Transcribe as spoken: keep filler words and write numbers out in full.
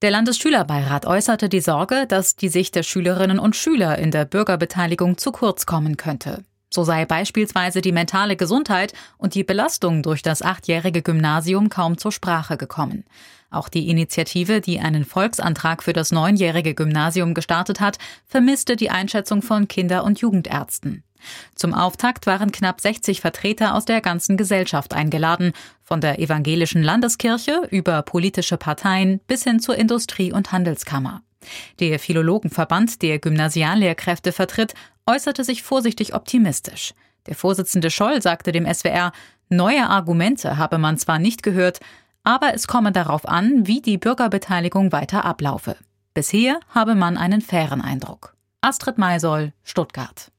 Der Landesschülerbeirat äußerte die Sorge, dass die Sicht der Schülerinnen und Schüler in der Bürgerbeteiligung zu kurz kommen könnte. So sei beispielsweise die mentale Gesundheit und die Belastung durch das achtjährige Gymnasium kaum zur Sprache gekommen. Auch die Initiative, die einen Volksantrag für das neunjährige Gymnasium gestartet hat, vermisste die Einschätzung von Kinder- und Jugendärzten. Zum Auftakt waren knapp sechzig Vertreter aus der ganzen Gesellschaft eingeladen, von der evangelischen Landeskirche über politische Parteien bis hin zur Industrie- und Handelskammer. Der Philologenverband, der Gymnasiallehrkräfte vertritt, äußerte sich vorsichtig optimistisch. Der Vorsitzende Scholl sagte dem S W R, neue Argumente habe man zwar nicht gehört, aber es komme darauf an, wie die Bürgerbeteiligung weiter ablaufe. Bisher habe man einen fairen Eindruck. Astrid Maisoll, Stuttgart.